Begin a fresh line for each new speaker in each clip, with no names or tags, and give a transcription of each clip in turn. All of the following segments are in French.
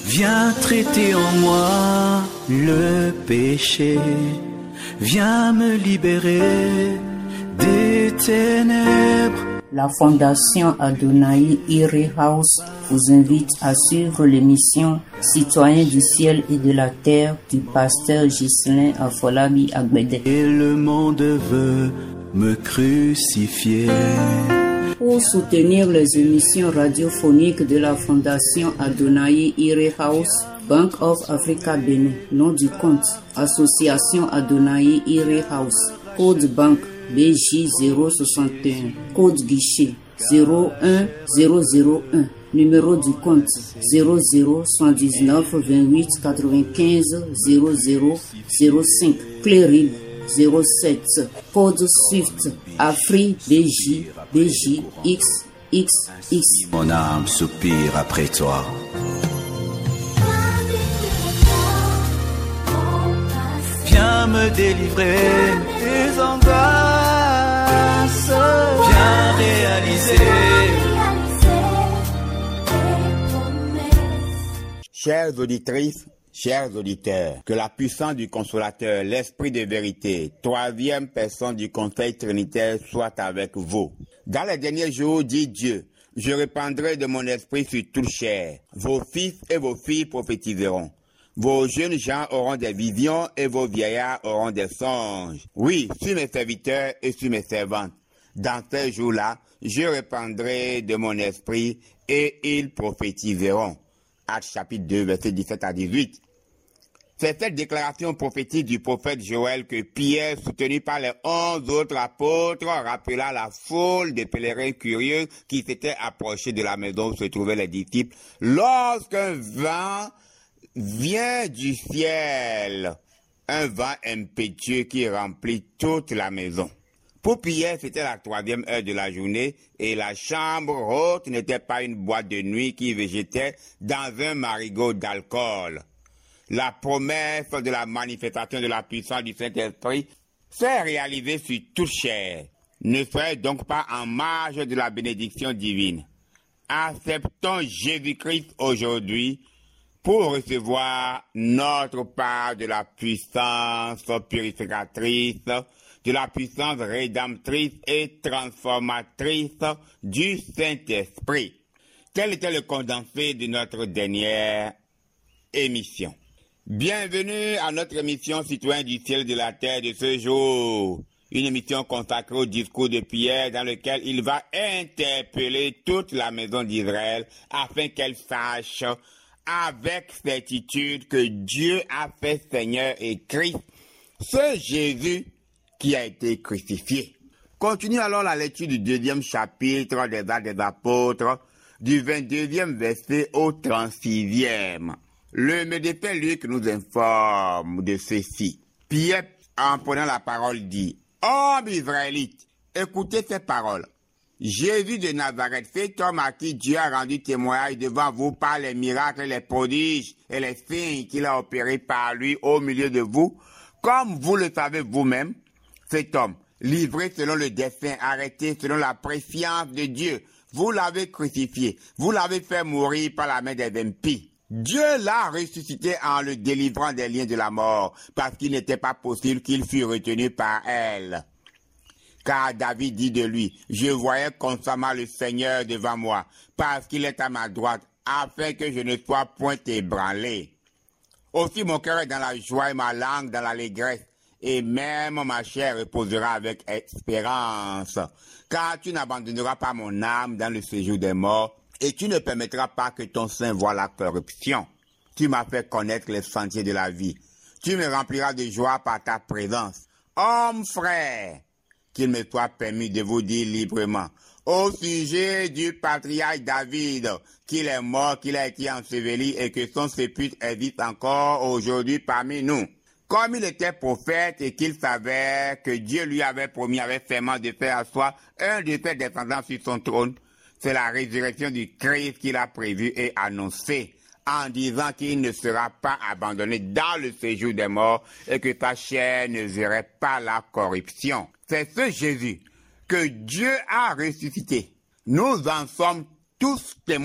Viens traiter en moi le péché, viens me libérer des ténèbres.
La Fondation Adonai Ire House vous invite à suivre l'émission Citoyens du ciel et de la terre du pasteur Ghislain Afolabi Agbede.
Et le monde veut me crucifier.
Pour soutenir les émissions radiophoniques de la Fondation Adonai Ire House, Bank of Africa Bénin, nom du compte, Association Adonai Ire House, code banque BJ 061, code guichet 01001, numéro du compte 00 28 95 0005, clé RIB 07, code SWIFT Afri BJ XXX.
Mon âme soupire après toi. Viens me délivrer des angoisses. Viens réaliser.
Chères auditrices, chers auditeurs, que la puissance du Consolateur, l'Esprit de vérité, troisième personne du Conseil Trinitaire soit avec vous. Dans les derniers jours, dit Dieu, je répandrai de mon esprit sur toute chair. Vos fils et vos filles prophétiseront. Vos jeunes gens auront des visions et vos vieillards auront des songes. Oui, sur mes serviteurs et sur mes servantes. Dans ces jours-là, je répandrai de mon esprit et ils prophétiseront. Actes chapitre 2, versets 17 à 18. C'est cette déclaration prophétique du prophète Joël que Pierre, soutenu par les 11 autres apôtres, rappela la foule des pèlerins curieux qui s'étaient approchés de la maison où se trouvaient les disciples lorsqu'un vent vient du ciel, un vent impétueux qui remplit toute la maison. Pour Pierre, c'était la 3e heure de la journée et la chambre haute n'était pas une boîte de nuit qui végétait dans un marigot d'alcool. La promesse de la manifestation de la puissance du Saint-Esprit s'est réalisée sur toute chair. Ne soyez donc pas en marge de la bénédiction divine. Acceptons Jésus-Christ aujourd'hui pour recevoir notre part de la puissance purificatrice, de la puissance rédemptrice et transformatrice du Saint-Esprit. Tel était le condensé de notre dernière émission. Bienvenue à notre émission Citoyens du ciel et de la terre de ce jour. Une émission consacrée au discours de Pierre dans lequel il va interpeller toute la maison d'Israël afin qu'elle sache avec certitude que Dieu a fait Seigneur et Christ, ce Jésus qui a été crucifié. Continue alors la lecture du 2e chapitre des Actes des Apôtres, du 22e verset au 36e. Le médecin Luc nous informe de ceci. Pierre, en prenant la parole, dit, « Hommes israélites, écoutez ces paroles. Jésus de Nazareth, cet homme à qui Dieu a rendu témoignage devant vous par les miracles, les prodiges et les signes qu'il a opérés par lui au milieu de vous, comme vous le savez vous-même, cet homme, livré selon le dessein, arrêté selon la prescience de Dieu, vous l'avez crucifié, vous l'avez fait mourir par la main des impies. Dieu l'a ressuscité en le délivrant des liens de la mort, parce qu'il n'était pas possible qu'il fût retenu par elle. Car David dit de lui, « Je voyais constamment le Seigneur devant moi, parce qu'il est à ma droite, afin que je ne sois point ébranlé. Aussi mon cœur est dans la joie et ma langue dans l'allégresse, et même ma chair reposera avec espérance. Car tu n'abandonneras pas mon âme dans le séjour des morts, et tu ne permettras pas que ton sein voie la corruption. Tu m'as fait connaître les sentiers de la vie. Tu me rempliras de joie par ta présence. Homme frère, qu'il me soit permis de vous dire librement, au sujet du patriarche David, qu'il est mort, qu'il a été enseveli et que son sépulcre existe encore aujourd'hui parmi nous. Comme il était prophète et qu'il savait que Dieu lui avait promis avec fermement de faire asseoir un de ses descendants sur son trône, c'est la résurrection du Christ qu'il a prévue et annoncée en disant qu'il ne sera pas abandonné dans le séjour des morts et que sa chair ne verrait pas la corruption. C'est ce Jésus que Dieu a ressuscité. Nous en sommes tous témoins.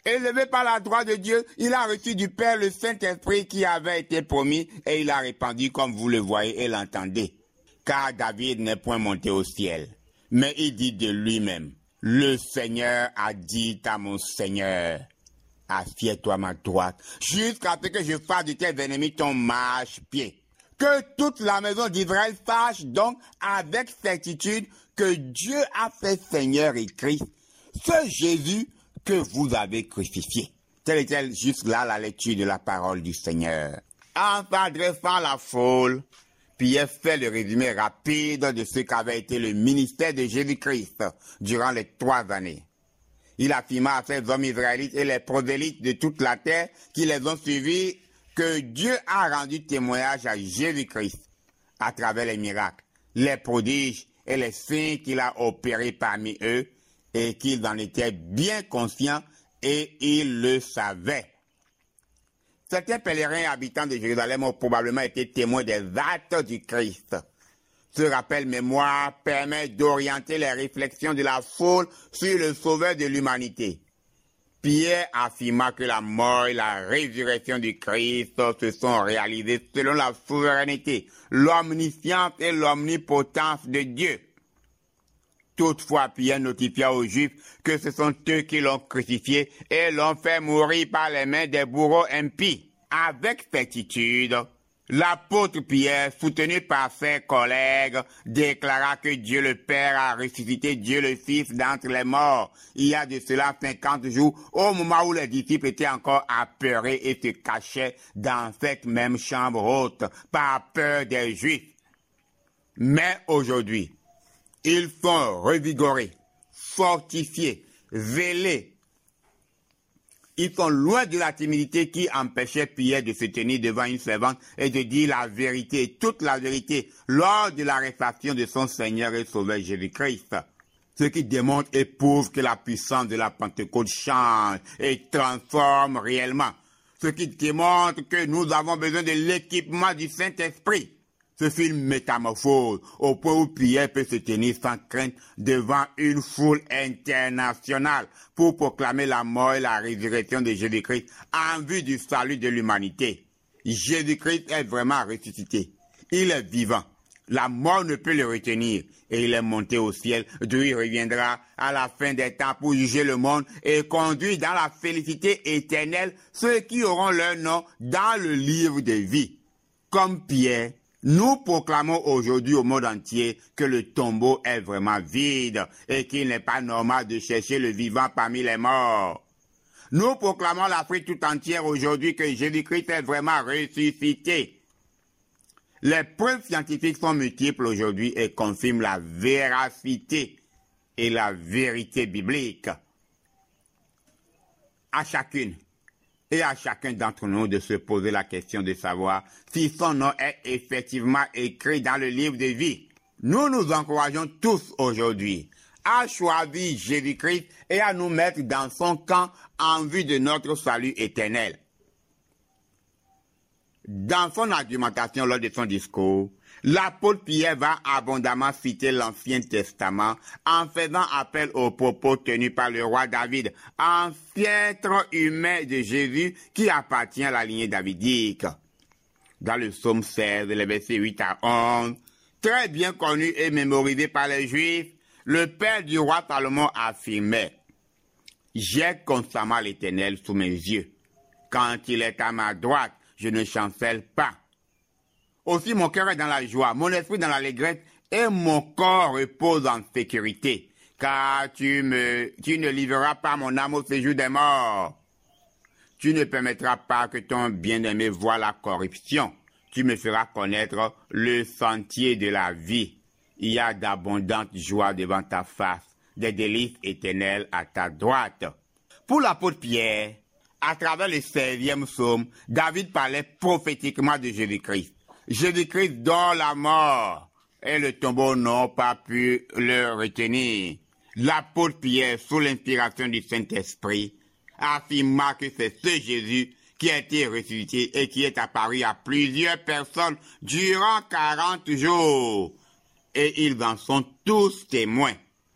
Élevé par la droite de Dieu, il a reçu du Père le Saint-Esprit qui avait été promis et il a répandu comme vous le voyez et l'entendez. Car David n'est point monté au ciel, mais il dit de lui-même, le Seigneur a dit à mon Seigneur, assieds-toi à ma droite, jusqu'à ce que je fasse de tes ennemis ton marchepied. Que toute la maison d'Israël sache donc avec certitude que Dieu a fait Seigneur et Christ, ce Jésus que vous avez crucifié. Telle était juste là la lecture de la parole du Seigneur. En s'adressant à la foule, Pierre fait le résumé rapide de ce qu'avait été le ministère de Jésus-Christ durant les 3 années. Il affirma à ces hommes israélites et les prosélytes de toute la terre qui les ont suivis que Dieu a rendu témoignage à Jésus-Christ à travers les miracles, les prodiges et les signes qu'il a opérés parmi eux et qu'ils en étaient bien conscients et ils le savaient. Certains pèlerins habitants de Jérusalem ont probablement été témoins des actes du Christ. Ce rappel mémoire permet d'orienter les réflexions de la foule sur le Sauveur de l'humanité. Pierre affirma que la mort et la résurrection du Christ se sont réalisées selon la souveraineté, l'omniscience et l'omnipotence de Dieu. Toutefois, Pierre notifia aux Juifs que ce sont eux qui l'ont crucifié et l'ont fait mourir par les mains des bourreaux impies. Avec certitude, l'apôtre Pierre, soutenu par ses collègues, déclara que Dieu le Père a ressuscité Dieu le Fils d'entre les morts. Il y a de cela 50 jours, au moment où les disciples étaient encore apeurés et se cachaient dans cette même chambre haute, par peur des Juifs. Mais aujourd'hui, ils sont revigorés, fortifiés, zélés. Ils sont loin de la timidité qui empêchait Pierre de se tenir devant une servante et de dire la vérité, toute la vérité, lors de l'arrestation de son Seigneur et Sauveur Jésus-Christ. Ce qui démontre et prouve que la puissance de la Pentecôte change et transforme réellement. Ce qui démontre que nous avons besoin de l'équipement du Saint-Esprit. Ce fut une métamorphose au point où Pierre peut se tenir sans crainte devant une foule internationale pour proclamer la mort et la résurrection de Jésus-Christ en vue du salut de l'humanité. Jésus-Christ est vraiment ressuscité. Il est vivant. La mort ne peut le retenir et il est monté au ciel d'où il reviendra à la fin des temps pour juger le monde et conduire dans la félicité éternelle ceux qui auront leur nom dans le livre de vie. Comme Pierre, nous proclamons aujourd'hui au monde entier que le tombeau est vraiment vide et qu'il n'est pas normal de chercher le vivant parmi les morts. Nous proclamons l'Afrique tout entière aujourd'hui que Jésus-Christ est vraiment ressuscité. Les preuves scientifiques sont multiples aujourd'hui et confirment la véracité et la vérité biblique. À chacune et à chacun d'entre nous de se poser la question de savoir si son nom est effectivement écrit dans le livre de vie. Nous nous encourageons tous aujourd'hui à choisir Jésus-Christ et à nous mettre dans son camp en vue de notre salut éternel. Dans son argumentation lors de son discours, l'apôtre Pierre va abondamment citer l'Ancien Testament en faisant appel aux propos tenus par le roi David, ancêtre humain de Jésus qui appartient à la lignée davidique. Dans le psaume 16, les versets 8 à 11, très bien connu et mémorisé par les Juifs, le père du roi Salomon affirmait « J'ai constamment l'Éternel sous mes yeux. Quand il est à ma droite, je ne chancelle pas. Aussi mon cœur est dans la joie, mon esprit dans l'allégresse et mon corps repose en sécurité, car tu ne livreras pas mon âme au séjour des morts. Tu ne permettras pas que ton bien-aimé voie la corruption. Tu me feras connaître le sentier de la vie. Il y a d'abondantes joies devant ta face, des délices éternelles à ta droite. » Pour l'apôtre Pierre, à travers le 16e psaume, David parlait prophétiquement de Jésus-Christ. Jésus-Christ dont la mort et le tombeau n'ont pas pu le retenir. L'apôtre Pierre, sous l'inspiration du Saint-Esprit, affirma que c'est ce Jésus qui a été ressuscité et qui est apparu à plusieurs personnes durant 40 jours. Et ils en sont tous témoins.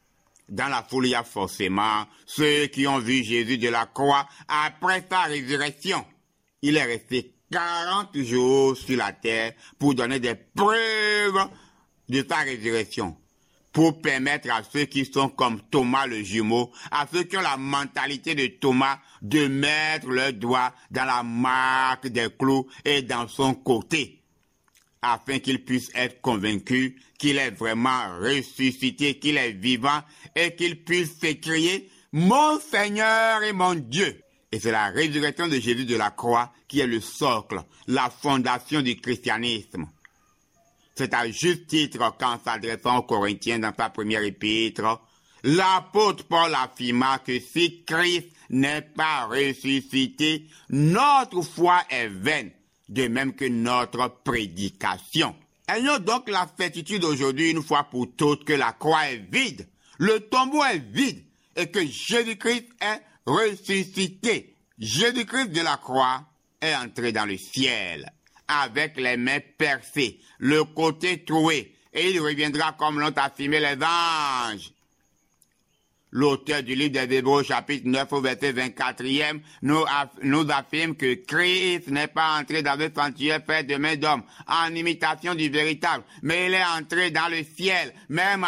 Dans la foule, il y a forcément ceux qui ont vu Jésus de la croix après sa résurrection. Il est resté 40 jours sur la terre pour donner des preuves de sa résurrection, pour permettre à ceux qui sont comme Thomas le jumeau, à ceux qui ont la mentalité de Thomas, de mettre leur doigt dans la marque des clous et dans son côté, afin qu'ils puissent être convaincus qu'il est vraiment ressuscité, qu'il est vivant, et qu'ils puissent s'écrier « Mon Seigneur et mon Dieu ». Et c'est la résurrection de Jésus de la croix qui est le socle, la fondation du christianisme. C'est à juste titre qu'en s'adressant aux Corinthiens dans sa première épître, l'apôtre Paul affirma que si Christ n'est pas ressuscité, notre foi est vaine, de même que notre prédication. Ayons donc la certitude aujourd'hui, une fois pour toutes, que la croix est vide, le tombeau est vide, et que Jésus-Christ est ressuscité. Jésus-Christ de la croix est entré dans le ciel, avec les mains percées, le côté troué, et il reviendra comme l'ont affirmé les anges. L'auteur du livre des Hébreux, chapitre 9, au verset 24e, nous affirme que Christ n'est pas entré dans le sanctuaire fait de main d'homme, en imitation du véritable, mais il est entré dans le ciel, même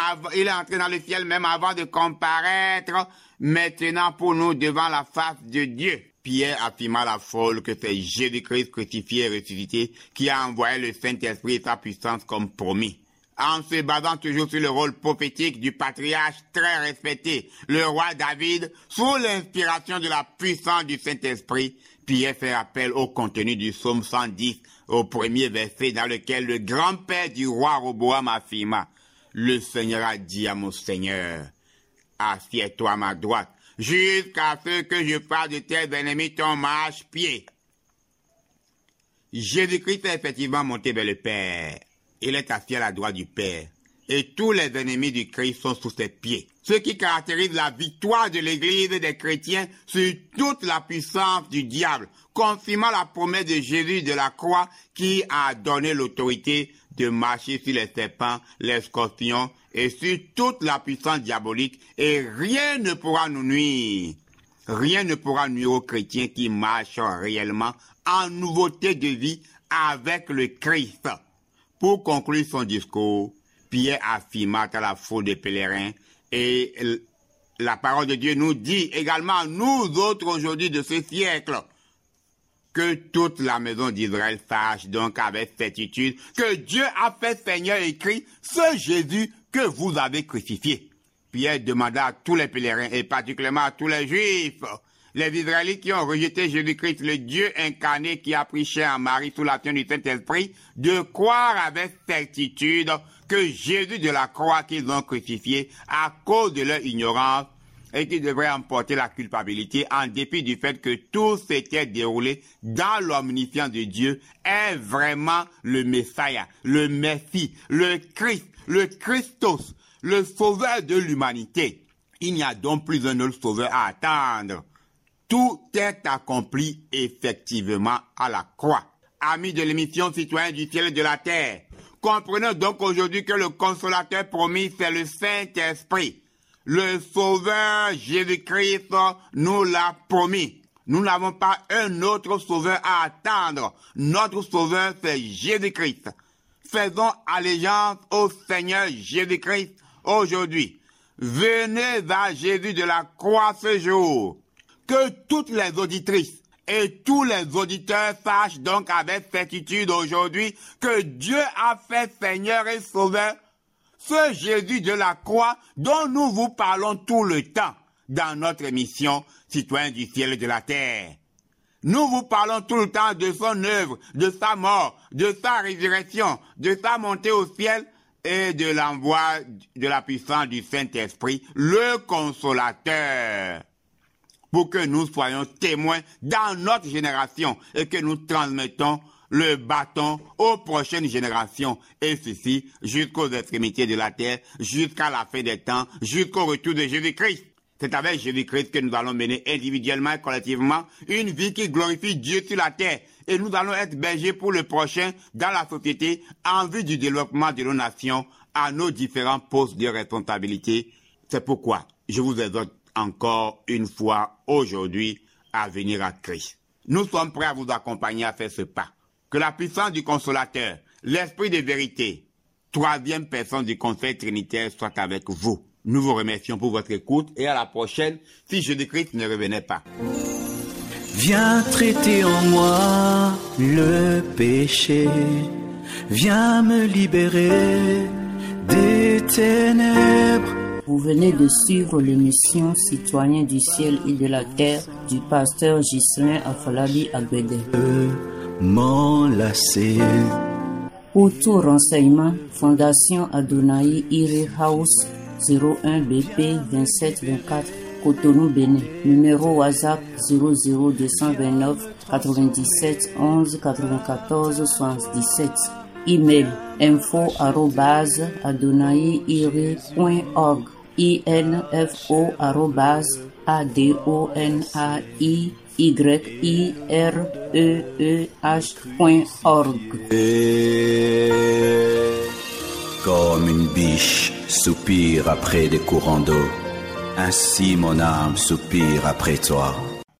avant de comparaître maintenant pour nous devant la face de Dieu. Pierre affirma à la foule que c'est Jésus-Christ crucifié et ressuscité qui a envoyé le Saint-Esprit et sa puissance comme promis. En se basant toujours sur le rôle prophétique du patriarche très respecté, le roi David, sous l'inspiration de la puissance du Saint-Esprit, Pierre fait appel au contenu du psaume 110, au premier verset, dans lequel le grand-père du roi Roboam affirma « Le Seigneur a dit à mon Seigneur, assieds-toi à ma droite, jusqu'à ce que je fasse de tes ennemis ton marche-pied. » Jésus-Christ est effectivement monté vers le Père. Il est assis à la droite du Père. Et tous les ennemis du Christ sont sous ses pieds. Ce qui caractérise la victoire de l'Église et des chrétiens sur toute la puissance du diable, confirmant la promesse de Jésus de la croix qui a donné l'autorité de marcher sur les serpents, les scorpions et sur toute la puissance diabolique, et rien ne pourra nous nuire. Rien ne pourra nuire aux chrétiens qui marchent réellement en nouveauté de vie avec le Christ. Pour conclure son discours, Pierre affirma à la foule des pèlerins, et la parole de Dieu nous dit également, nous autres aujourd'hui de ce siècle, que toute la maison d'Israël sache donc avec certitude que Dieu a fait Seigneur et Christ ce Jésus que vous avez crucifié. Pierre demanda à tous les pèlerins et particulièrement à tous les Juifs, les Israélites qui ont rejeté Jésus-Christ, le Dieu incarné qui a pris chair en Marie sous l'action du Saint-Esprit, de croire avec certitude que Jésus de la croix qu'ils ont crucifié à cause de leur ignorance et qui devrait emporter la culpabilité en dépit du fait que tout s'était déroulé dans l'omniscience de Dieu, est vraiment le Messie, le Messie, le Christ, le Christos, le sauveur de l'humanité. Il n'y a donc plus un autre sauveur à attendre. Tout est accompli effectivement à la croix. Amis de l'émission Citoyens du ciel et de la terre, comprenons donc aujourd'hui que le consolateur promis, c'est le Saint-Esprit. Le Sauveur Jésus-Christ nous l'a promis. Nous n'avons pas un autre Sauveur à attendre. Notre Sauveur, c'est Jésus-Christ. Faisons allégeance au Seigneur Jésus-Christ aujourd'hui. Venez à Jésus de la croix ce jour. Que toutes les auditrices et tous les auditeurs sachent donc avec certitude aujourd'hui que Dieu a fait Seigneur et Sauveur ce Jésus de la croix dont nous vous parlons tout le temps dans notre émission Citoyens du ciel et de la terre. Nous vous parlons tout le temps de son œuvre, de sa mort, de sa résurrection, de sa montée au ciel et de l'envoi de la puissance du Saint-Esprit, le Consolateur, pour que nous soyons témoins dans notre génération et que nous transmettons le bâton aux prochaines générations, et ceci jusqu'aux extrémités de la terre, jusqu'à la fin des temps, jusqu'au retour de Jésus-Christ. C'est avec Jésus-Christ que nous allons mener individuellement et collectivement une vie qui glorifie Dieu sur la terre, et nous allons être bergers pour le prochain dans la société en vue du développement de nos nations à nos différents postes de responsabilité. C'est pourquoi je vous exhorte encore une fois aujourd'hui à venir à Christ. Nous sommes prêts à vous accompagner à faire ce pas. Que la puissance du Consolateur, l'Esprit de vérité, troisième personne du Conseil Trinitaire soit avec vous. Nous vous remercions pour votre écoute et à la prochaine si Jésus-Christ ne revenait pas.
Viens traiter en moi le péché, viens me libérer des ténèbres.
Vous venez de suivre l'émission Citoyens du ciel et de la terre du pasteur Ghislain Afolabi Agbede.
M'enlacer.
Pour tout renseignement, Fondation Adonai Ire House 01 BP 2724 Cotonou Bénin. Numéro WhatsApp 00229 97 11 94 77. Email info@adonaiire.org info@adonaireeh.org.
Comme une biche soupire après des courants d'eau, ainsi mon âme soupire après toi.